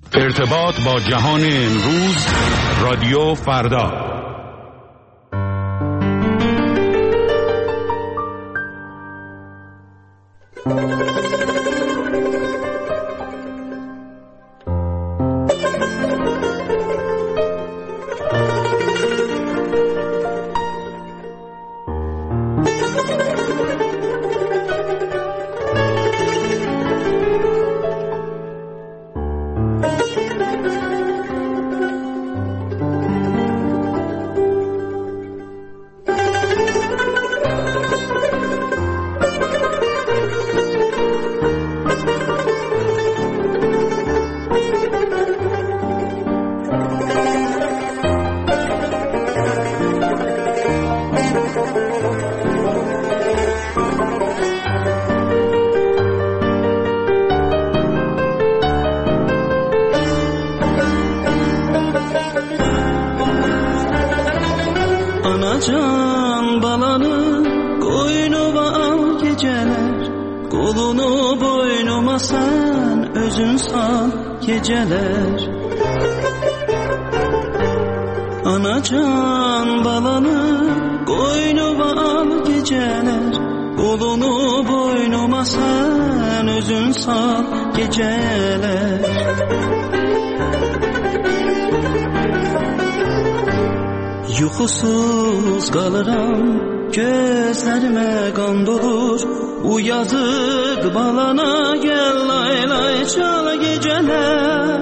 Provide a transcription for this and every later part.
ارتباط با جهان امروز، رادیو فردا. Anacan balanı koynuma al geceler, kolunu boynuma sen özün sal geceler. Anacan balanı koynuma al geceler, kolunu boynuma sen özün sal geceler. Yuxusuz qalıram, gözlərimə qan dolur. Bu yazıq balana gəl lay lay çal gecələr.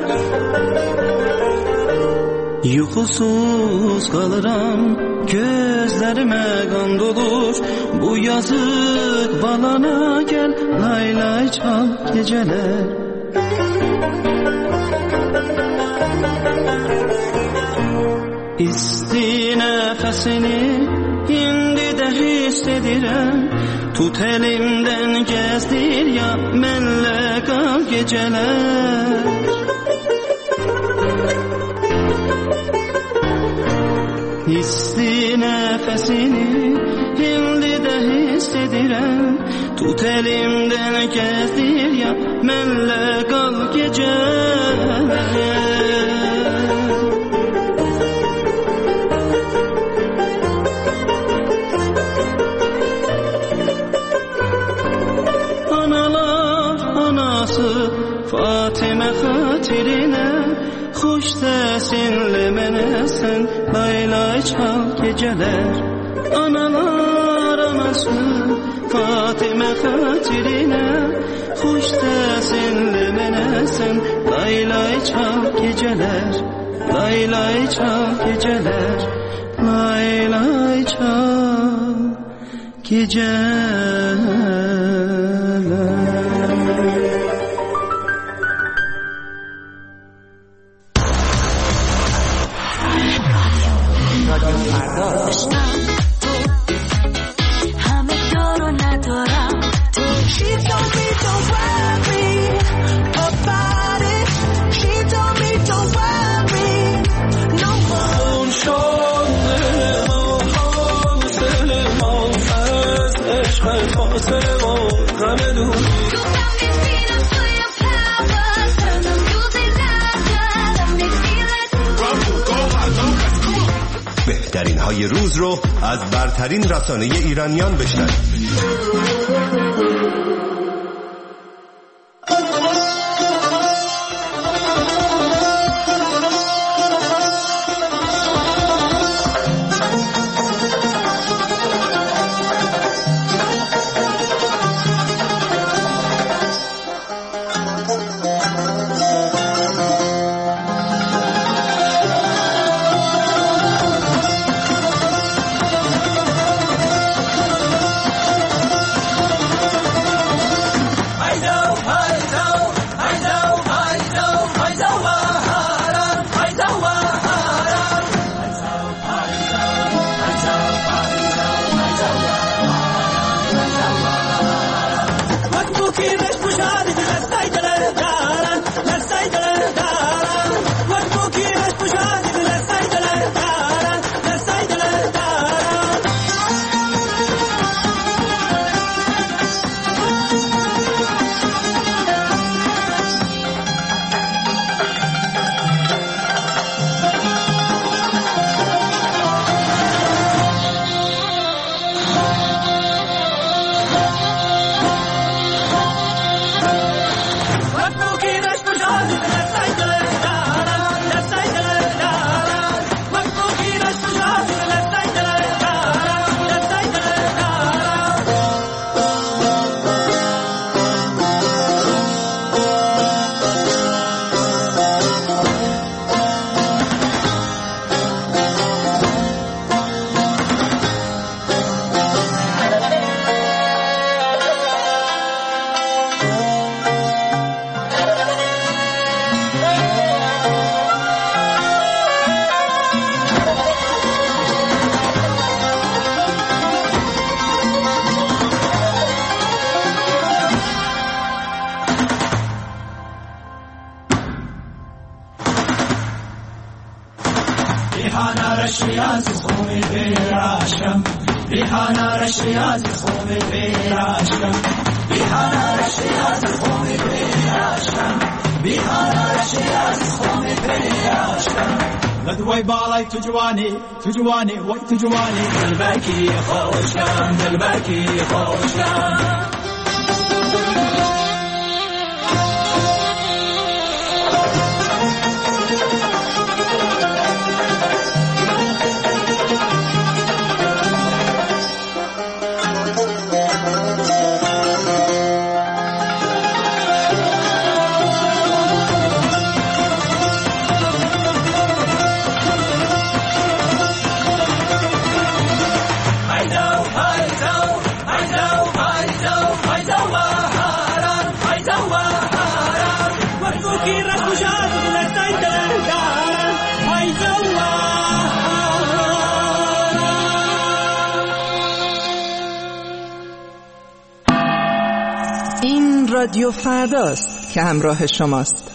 Yuxusuz qalıram, gözlərimə qan dolur. Bu yazıq balana gəl lay lay çal gecələr. İsti nəfəsini indi də hiss edirəm. Tut elimdən gəzdir ya mənlə qal gecələr. İsti nəfəsini indi də hiss edirəm. Tut elimdən gəzdir ya mənlə qal gecələr. Fatimə xatirinə xoş səsinlə mənə sən lay lay çal gecələr. Analar anası Fatimə xatirinə xoş səsinlə mənə sən lay lay çal gecələr. Lay lay çal gecələr. Lay lay çal gecələr. بهترین های روز رو از برترین رسانه ایرانیان بشنوید. لدوی بالای تو جوانی وای تو جوانی دلبرکی خوشم دلبرکی خوشم این رادیو فرداست که همراه شماست.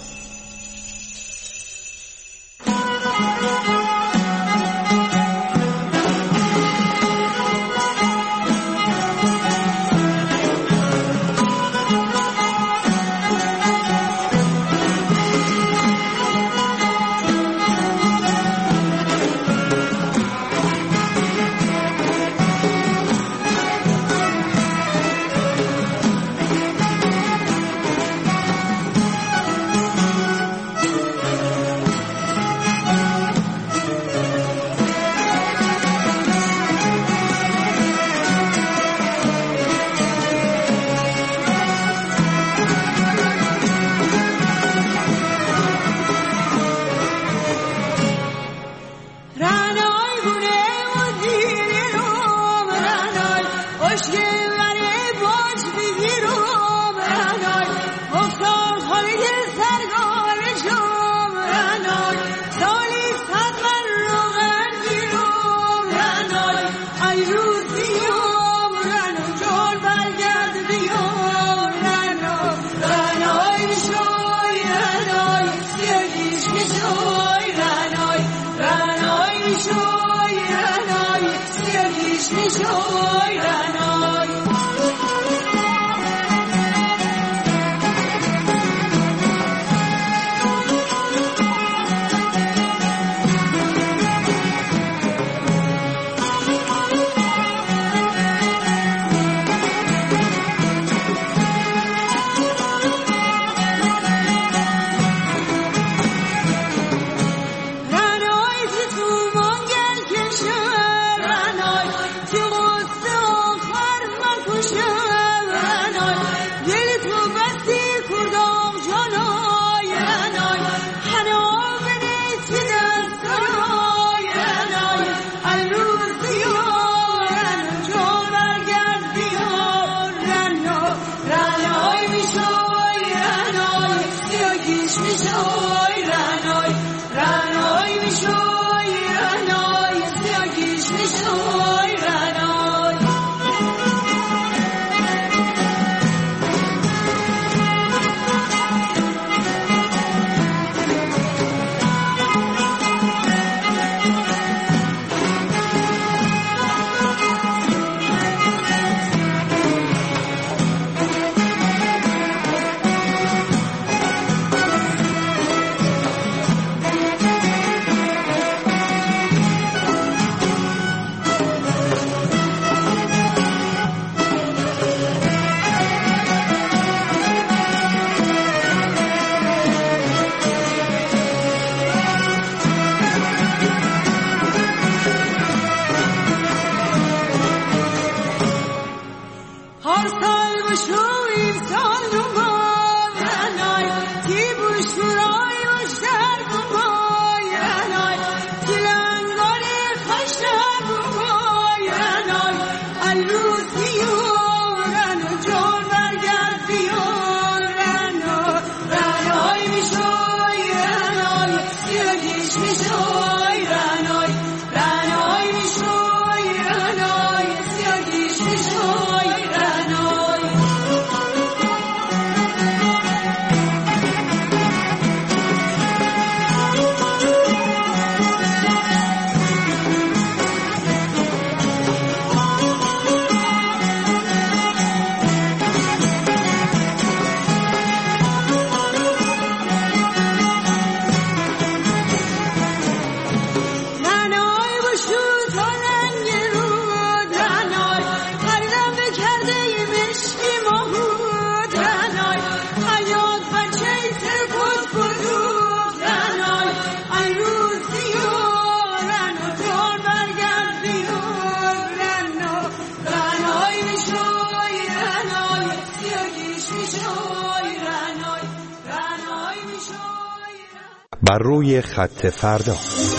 بر روی خط فردا.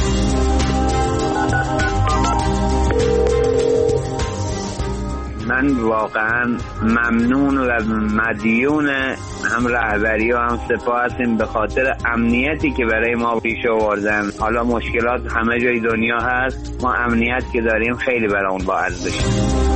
من واقعا ممنون و مدیون هم رهبری و هم سپاه هستیم به خاطر امنیتی که برای ما پیش آوردن. حالا مشکلات همه جای دنیا هست، ما امنیت که داریم خیلی برای اون با ارزشه.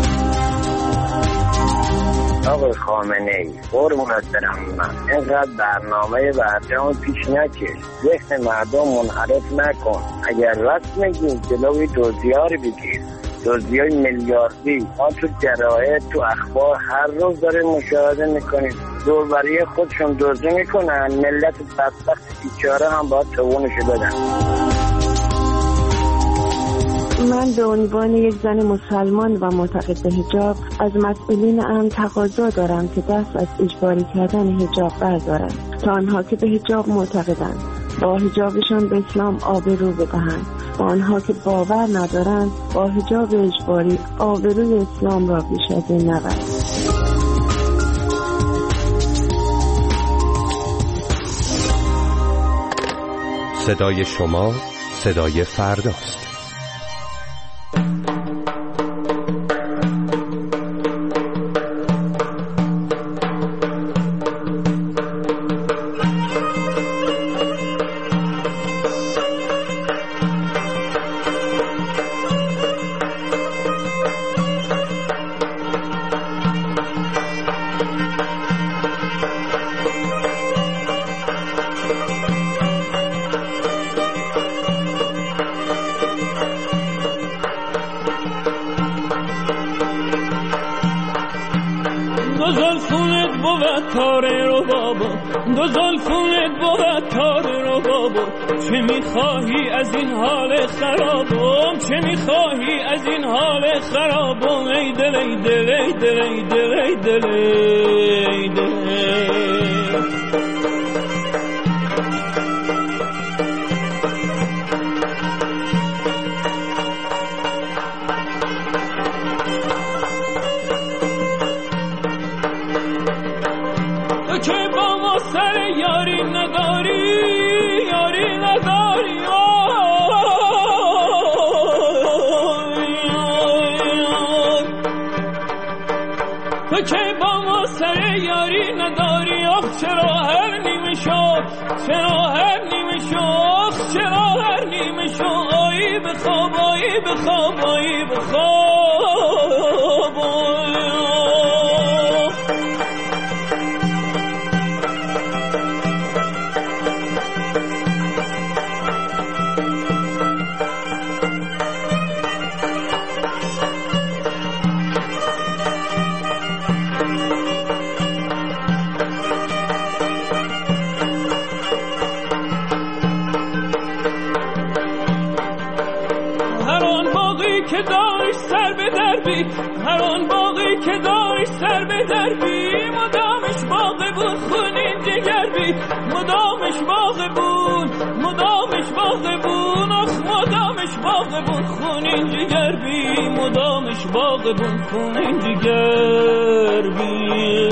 آقای خامنه‌ای قربونت برم، من اینقدر برنامه برجام پیش نکش، ذهن مردم منحرف نکن. اگر راست میگی جلوی دزدی‌ها رو بگیر، دزدی‌های میلیاردی. ما تو جراید تو اخبار هر روز داریم مشاهده میکنیم، دوربری خودشون دزدی میکنن، ملت بدبخت بیچاره هم باید توانشو بدن. من به عنوان یک زن مسلمان و معتقد به حجاب از مسئولین امن تقاضا دارم که دست از اجباری کردن حجاب بردارند تا آنها که به حجاب معتقدند با حجابشان به اسلام آبرو بدهند و آنها که باور ندارند با حجاب اجباری آبروی اسلام را بیش از این نبرند. صدای شما صدای فرداست. دو زلفونت بود تاره رو بابا، دو زلفونت بود تاره رو بابا، چه میخواهی از این حال خرابم، چه میخواهی از این حال خرابم، ای دل ای دل ای دل ای دل ای دل ای دل. که با ما سر یاری نداری، یاری نداری، تو که با ما سر یاری نداری، آخ چرا هر نیمه شو، چرا هر نیمه شو، آخ چرا هر نیمه شو، آیی بخواب، آیی بخواب، آیی بخواب. که دارش سر به دربی، هر آن باقی که دارش سر به دربی، مدامش باقی بود خونین جگر بی، مدامش باقی بود، مدامش باقی بود، آخ مدامش باقی بود خونین جگر بی، مدامش باقی بود خونین جگر بی.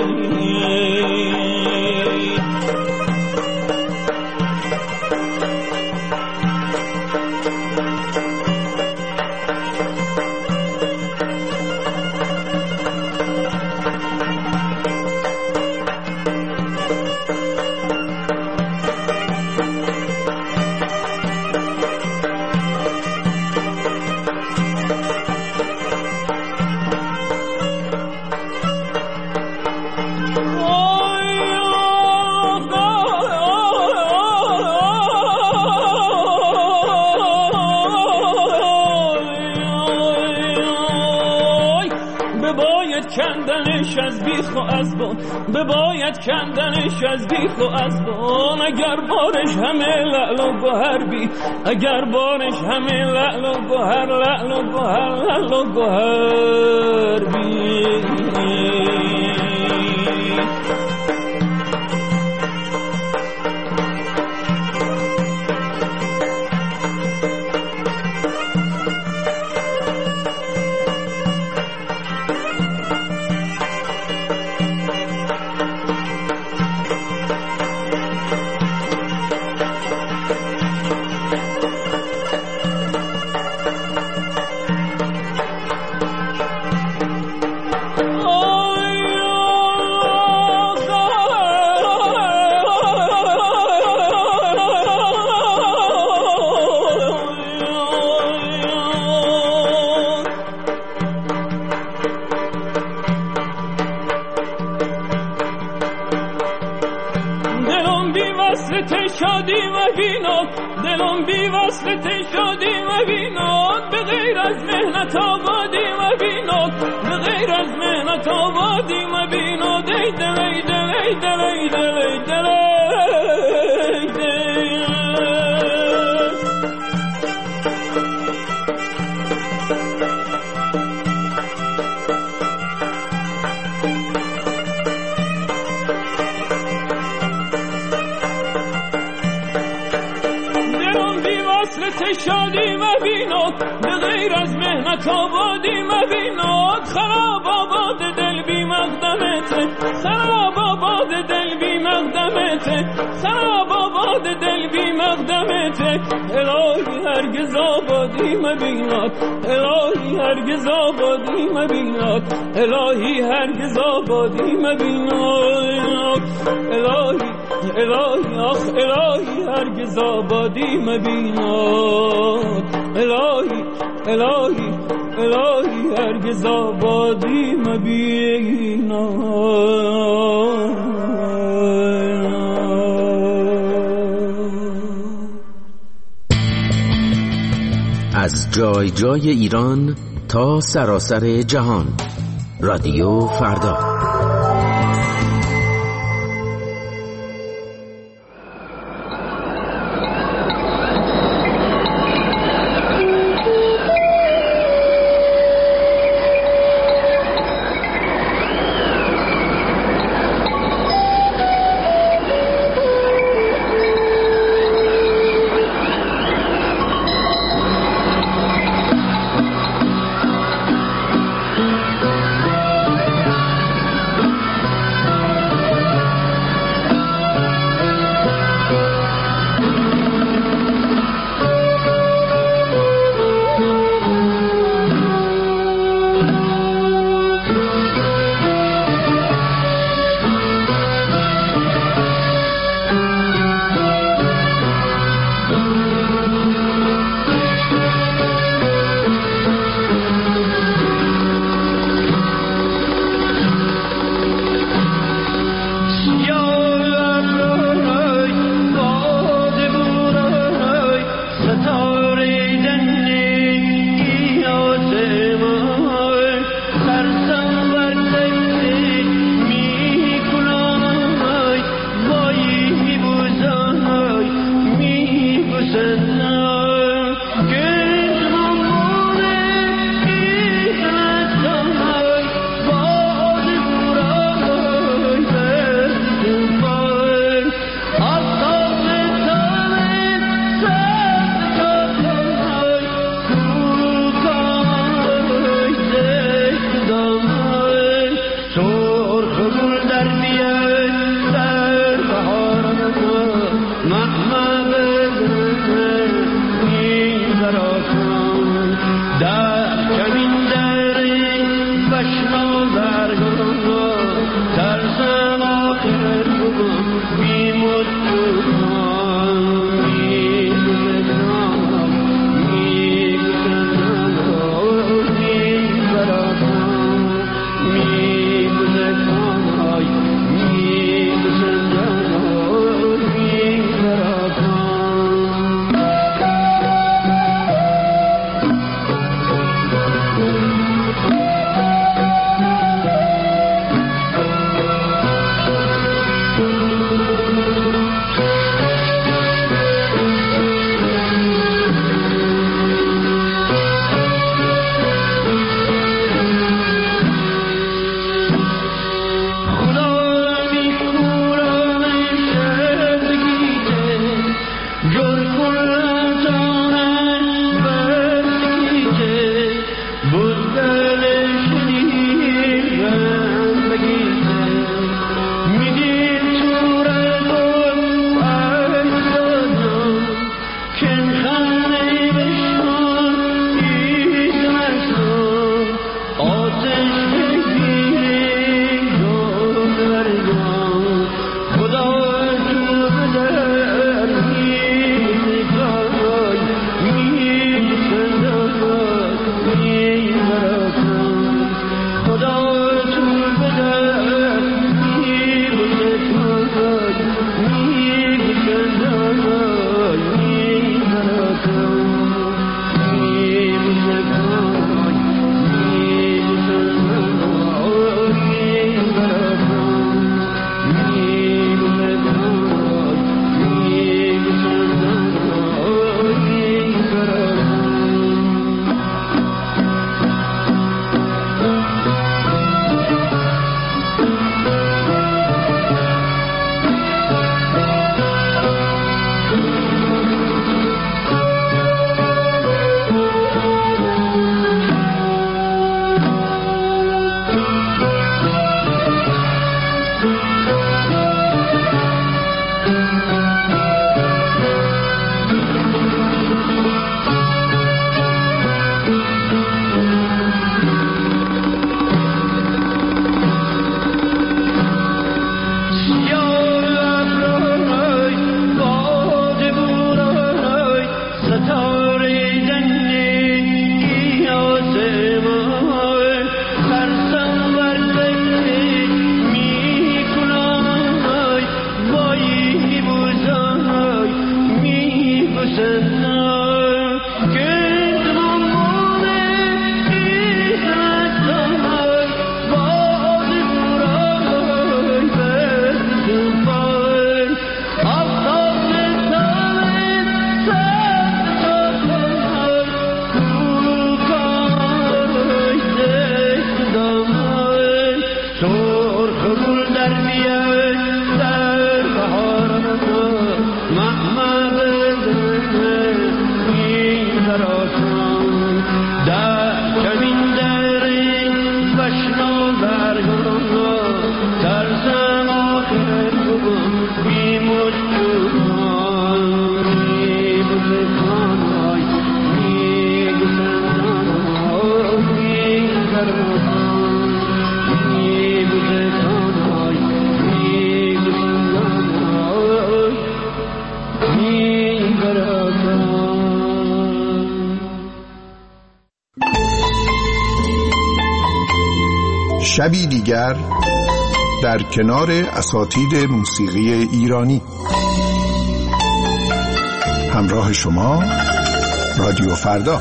کندنش از بیخ و ازبان، بباید کندنش از بیخ و ازبان، اگر بارش همه لعل و گوهر بی، اگر بارش همه لعل و گوهر، لعل و گوهر، لعل و گوهر بی. شادی مبیناد دلم بی وصلت شادی مبیناد به غیر از مهنت آبادی مبیناد به غیر از مهنت آبادی مبیناد ای دل ای دل ای دل ای دل ای دل ای دل. شادی مبیناد به غیر از مهنت آبادی مبیناد خراب آباد دل بی مقدمته خراب آباد دل بی مقدمته خراب آباد دل بی مقدمته الهی هرگز آبادی مبیناد الهی هرگز آبادی مبیناد الهی هرگز آبادی مبیناد الهی الهی آخ الهی هرگز آبادی مبیناد الهی الهی الهی هرگز آبادی مبیناد. از جای جای ایران تا سراسر جهان، رادیو فردا. شبی دیگر در کنار اساتید موسیقی ایرانی. همراه شما رادیو فردا.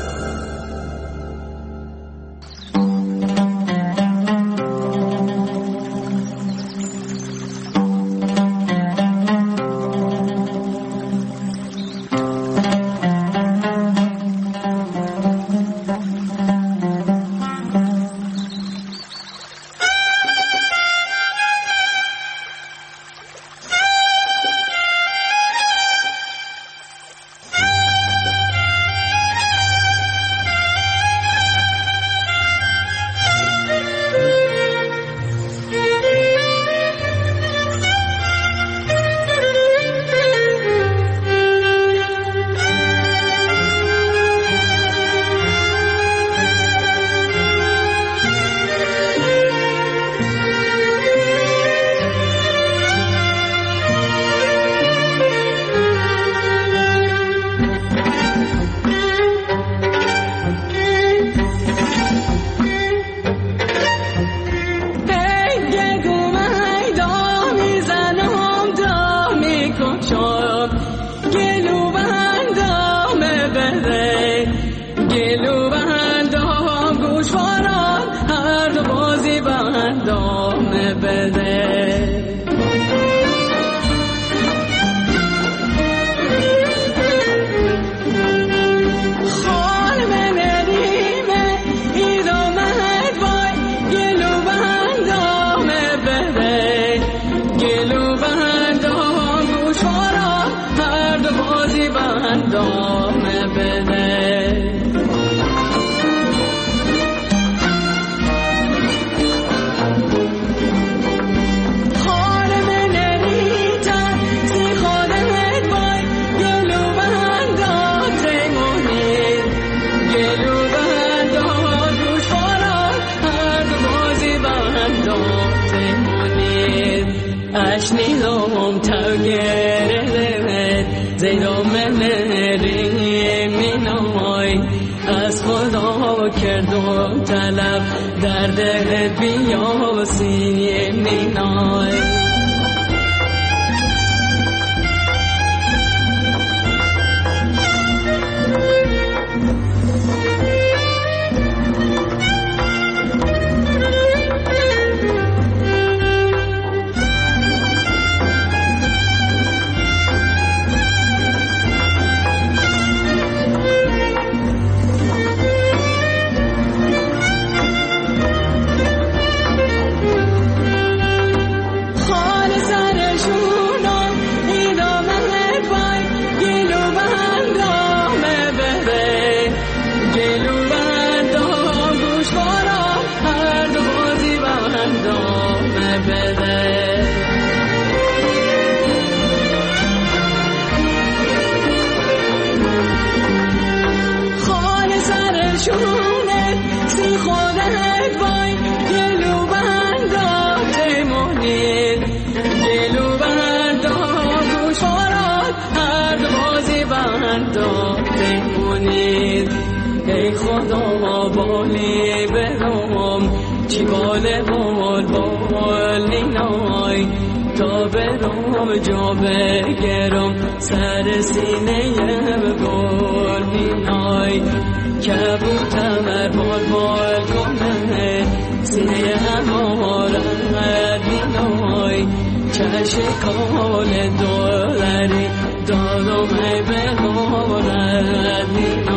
شکال دولاری دادم ای به غارت